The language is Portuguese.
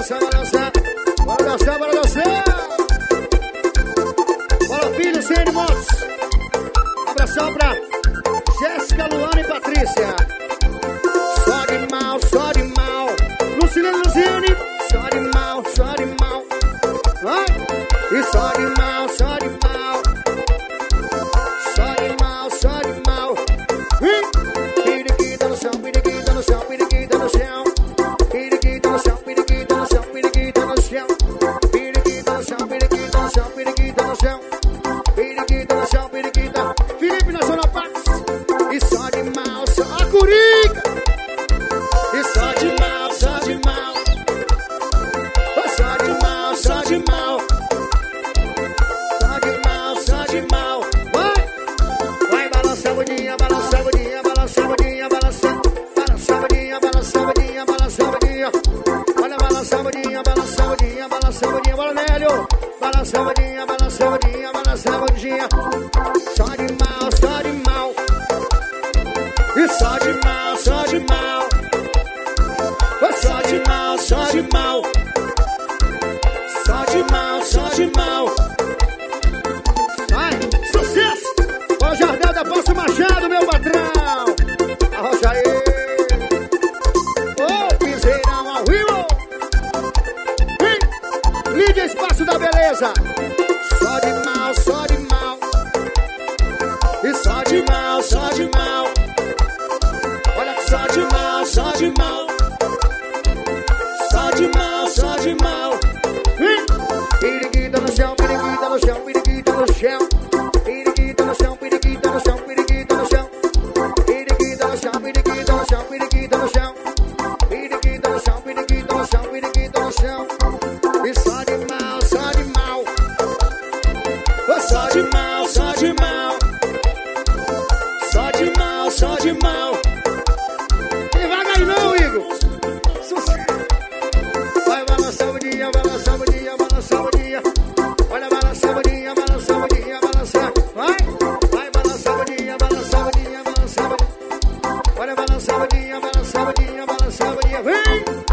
dançar, bora dançar, bora dançar. Bola Filho, CN Motos. Abração pra Jéssica, Luana e Patrícia. Só de mal, só de mal. Lucilene, Luciene. Só de mal, só de mal. Vai. E só de mal, só de mal. Só de mal, só de mal. Piriquita no chão, piriquita no chão, piriquita no chão. Piriquita no chão, piriquita no chão, piriquita no chão. Piriquita no chão, piriquita no chão, piriquita no chão. Piriquita no chão, piriquita. Felipe Nacional Pax. E só de mal, só a curica. E só de mal, só de mal. Só de mal, só de mal. Só de mal, só de mal. Vai balançar a budinha, balançar a budinha, balançar a budinha, balançar. Balançar a budinha, balançar a budinha, balançar a budinha. Olha, balançar a budinha, balançar a budinha, balançar a budinha. Bora, Nélio. Balançar a budinha, balançar a budinha, balançar a budinha. Só de mal, só de mal. E só de mal, só de mal. Só de mal, só de mal. Só de mal, só de mal. Vai, sucesso! Ó, Jardel da Poço Machado, meu patrão. Arrocha aí. Ô, piseirão ao vivo. Vem, Lídia Espaço da Beleza. Só de mal, só de mal. E só de mal, só de mal. Olha que só de mal, só de mal. Só de mal, só de mal. Piriquita no chão, piriquita no chão, piriquita no chão. Piriquita no chão, piriquita no chão, piriquita no chão. Piriquita no chão, piriquita no chão, piriquita no chão. Piriquita no chão, piriquita no chão, piriquita no chão. E só de mal, só de mal. Só de mal, só de mal. Só de mal, só de mal. Tem vaga aí não, Igor. Vai balançar o dia, balançar o dia, balançar o dia. Olha, balançar o dia, balançar o dia, balançar. Vai balançar o dia, balançar o dia, balançar o dia. Olha, balançar o dia, balançar o dia, balançar o dia. Vem!